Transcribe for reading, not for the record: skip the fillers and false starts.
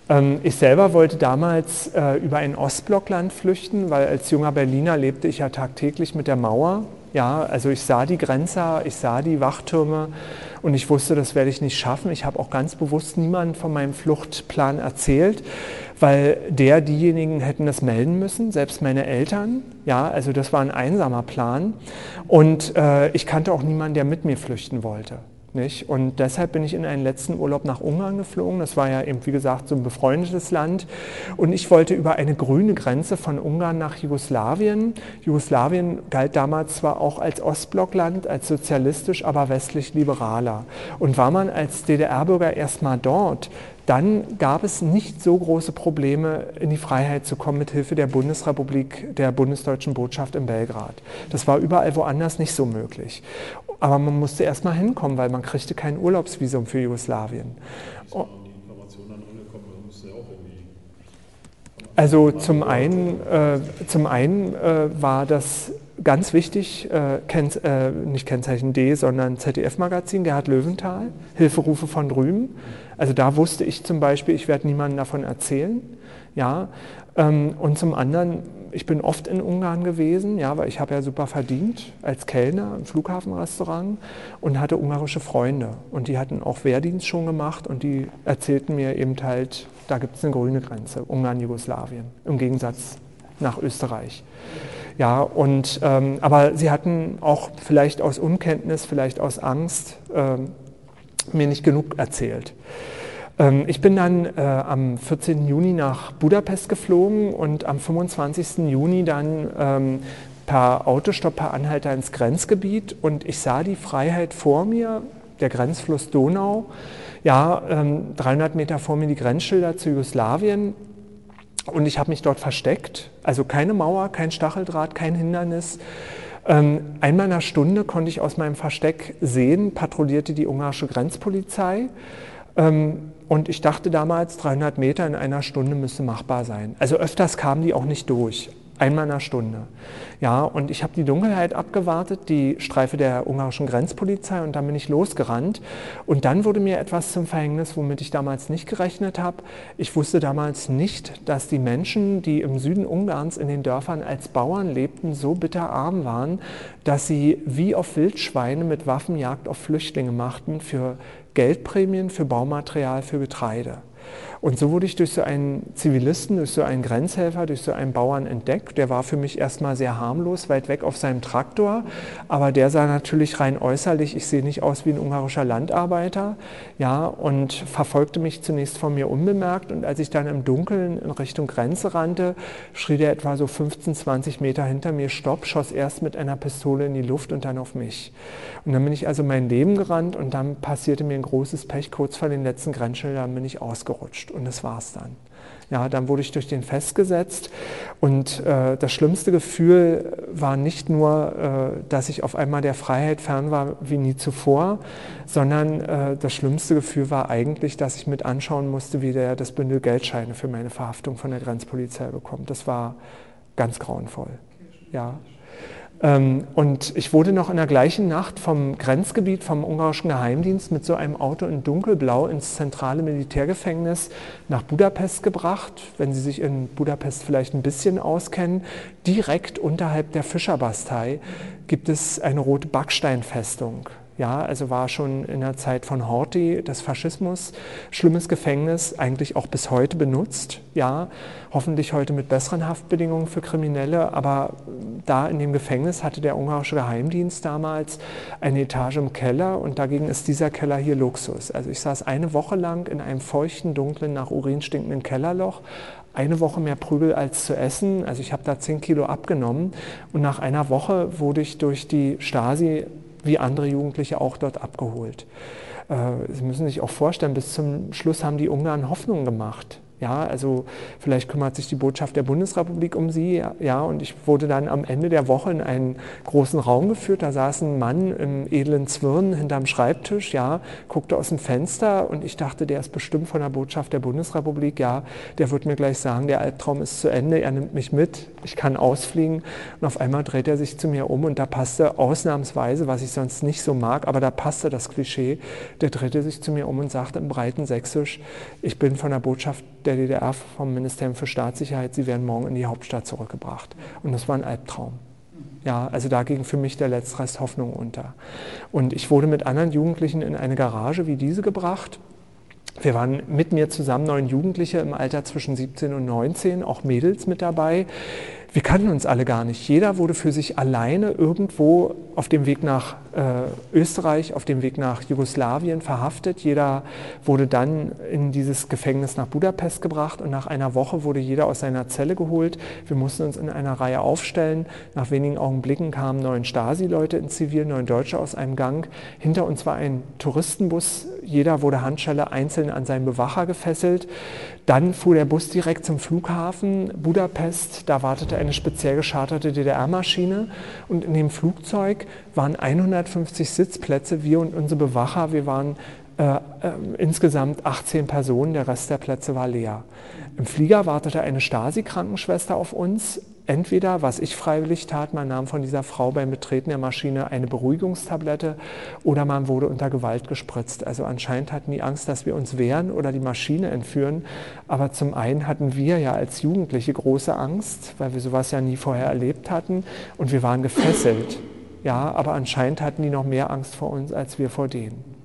Ich selber wollte damals über ein Ostblockland flüchten, weil als junger Berliner lebte ich ja tagtäglich mit der Mauer. Ja, also ich sah die Grenzer, ich sah die Wachtürme und ich wusste, das werde ich nicht schaffen. Ich habe auch ganz bewusst niemandem von meinem Fluchtplan erzählt, weil diejenigen hätten das melden müssen, selbst meine Eltern. Ja, also das war ein einsamer Plan und ich kannte auch niemanden, der mit mir flüchten wollte. Nicht? Und deshalb bin ich in einen letzten Urlaub nach Ungarn geflogen. Das war ja eben, wie gesagt, so ein befreundetes Land. Und ich wollte über eine grüne Grenze von Ungarn nach Jugoslawien. Jugoslawien galt damals zwar auch als Ostblockland, als sozialistisch, aber westlich liberaler. Und war man als DDR-Bürger erstmal dort, dann gab es nicht so große Probleme, in die Freiheit zu kommen mit Hilfe der Bundesrepublik, der bundesdeutschen Botschaft in Belgrad. Das war überall woanders nicht so möglich. Aber man musste erst mal hinkommen, weil man kriegte kein Urlaubsvisum für Jugoslawien. Also zum einen war das ganz wichtig, nicht Kennzeichen D, sondern ZDF-Magazin, Gerhard Löwenthal, Hilferufe von drüben. Also da wusste ich zum Beispiel, ich werde niemandem davon erzählen. Ja. Und zum anderen, ich bin oft in Ungarn gewesen, ja, weil ich habe ja super verdient als Kellner im Flughafenrestaurant und hatte ungarische Freunde. Und die hatten auch Wehrdienst schon gemacht und die erzählten mir eben halt, da gibt es eine grüne Grenze, Ungarn-Jugoslawien, im Gegensatz nach Österreich. Ja, und, aber sie hatten auch vielleicht aus Unkenntnis, vielleicht aus Angst mir nicht genug erzählt. Ich bin dann am 14. Juni nach Budapest geflogen und am 25. Juni dann per Autostopp, per Anhalter ins Grenzgebiet und ich sah die Freiheit vor mir, der Grenzfluss Donau, ja, 300 Meter vor mir die Grenzschilder zu Jugoslawien und ich habe mich dort versteckt, also keine Mauer, kein Stacheldraht, kein Hindernis. Einmal in einer Stunde konnte ich aus meinem Versteck sehen, patrouillierte die ungarische Grenzpolizei. Und ich dachte damals, 300 Meter in einer Stunde müsste machbar sein. Also öfters kamen die auch nicht durch, einmal in einer Stunde. Ja, und ich habe die Dunkelheit abgewartet, die Streife der ungarischen Grenzpolizei und dann bin ich losgerannt. Und dann wurde mir etwas zum Verhängnis, womit ich damals nicht gerechnet habe. Ich wusste damals nicht, dass die Menschen, die im Süden Ungarns in den Dörfern als Bauern lebten, so bitterarm waren, dass sie wie auf Wildschweine mit Waffenjagd auf Flüchtlinge machten für Geldprämien, für Baumaterial, für Getreide. Und so wurde ich durch so einen Zivilisten, durch so einen Grenzhelfer, durch so einen Bauern entdeckt. Der war für mich erstmal sehr harmlos, weit weg auf seinem Traktor, aber der sah natürlich rein äußerlich, ich sehe nicht aus wie ein ungarischer Landarbeiter, ja, und verfolgte mich zunächst von mir unbemerkt und als ich dann im Dunkeln in Richtung Grenze rannte, schrie der etwa so 15, 20 Meter hinter mir Stopp, schoss erst mit einer Pistole in die Luft und dann auf mich. Und dann bin ich also mein Leben gerannt und dann passierte mir ein großes Pech, kurz vor den letzten Grenzschildern bin ich ausgerutscht. Und das war's dann. Ja, dann wurde ich durch den festgesetzt und das schlimmste Gefühl war nicht nur, dass ich auf einmal der Freiheit fern war wie nie zuvor, sondern das schlimmste Gefühl war eigentlich, dass ich mit anschauen musste, wie der das Bündel Geldscheine für meine Verhaftung von der Grenzpolizei bekommt. Das war ganz grauenvoll. Ja. Und ich wurde noch in der gleichen Nacht vom Grenzgebiet, vom ungarischen Geheimdienst mit so einem Auto in dunkelblau ins zentrale Militärgefängnis nach Budapest gebracht. Wenn Sie sich in Budapest vielleicht ein bisschen auskennen, direkt unterhalb der Fischerbastei gibt es eine rote Backsteinfestung. Ja, also war schon in der Zeit von Horthy des Faschismus, schlimmes Gefängnis, eigentlich auch bis heute benutzt. Ja, hoffentlich heute mit besseren Haftbedingungen für Kriminelle, aber da in dem Gefängnis hatte der ungarische Geheimdienst damals eine Etage im Keller und dagegen ist dieser Keller hier Luxus. Also ich saß eine Woche lang in einem feuchten, dunklen, nach Urin stinkenden Kellerloch, eine Woche mehr Prügel als zu essen, also ich habe da 10 Kilo abgenommen und nach einer Woche wurde ich durch die Stasi wie andere Jugendliche auch dort abgeholt. Sie müssen sich auch vorstellen, bis zum Schluss haben die Ungarn Hoffnung gemacht. Ja, also vielleicht kümmert sich die Botschaft der Bundesrepublik um sie, ja, und ich wurde dann am Ende der Woche in einen großen Raum geführt, da saß ein Mann im edlen Zwirn hinterm Schreibtisch, ja, guckte aus dem Fenster und ich dachte, der ist bestimmt von der Botschaft der Bundesrepublik, ja, der wird mir gleich sagen, der Albtraum ist zu Ende, er nimmt mich mit, ich kann ausfliegen und auf einmal dreht er sich zu mir um und da passte ausnahmsweise, was ich sonst nicht so mag, aber da passte das Klischee, der drehte sich zu mir um und sagte im breiten Sächsisch, ich bin von der Botschaft der DDR vom Ministerium für Staatssicherheit, Sie werden morgen in die Hauptstadt zurückgebracht. Und das war ein Albtraum. Ja, also da ging für mich der letzte Rest Hoffnung unter. Und ich wurde mit anderen Jugendlichen in eine Garage wie diese gebracht. Wir waren mit mir zusammen 9 Jugendliche im Alter zwischen 17 und 19, auch Mädels mit dabei. Wir kannten uns alle gar nicht. Jeder wurde für sich alleine irgendwo auf dem Weg nach Österreich, auf dem Weg nach Jugoslawien verhaftet. Jeder wurde dann in dieses Gefängnis nach Budapest gebracht und nach einer Woche wurde jeder aus seiner Zelle geholt. Wir mussten uns in einer Reihe aufstellen. Nach wenigen Augenblicken kamen 9 Stasi-Leute in Zivil, 9 Deutsche aus einem Gang. Hinter uns war ein Touristenbus. Jeder wurde Handschelle einzeln an seinen Bewacher gefesselt. Dann fuhr der Bus direkt zum Flughafen Budapest. Da wartete eine speziell gescharterte DDR-Maschine und in dem Flugzeug waren 150 Sitzplätze. Wir und unsere Bewacher, wir waren insgesamt 18 Personen, der Rest der Plätze war leer. Im Flieger wartete eine Stasi-Krankenschwester auf uns. Entweder, was ich freiwillig tat, man nahm von dieser Frau beim Betreten der Maschine eine Beruhigungstablette oder man wurde unter Gewalt gespritzt. Also anscheinend hatten die Angst, dass wir uns wehren oder die Maschine entführen. Aber zum einen hatten wir ja als Jugendliche große Angst, weil wir sowas ja nie vorher erlebt hatten und wir waren gefesselt. Ja, aber anscheinend hatten die noch mehr Angst vor uns als wir vor denen.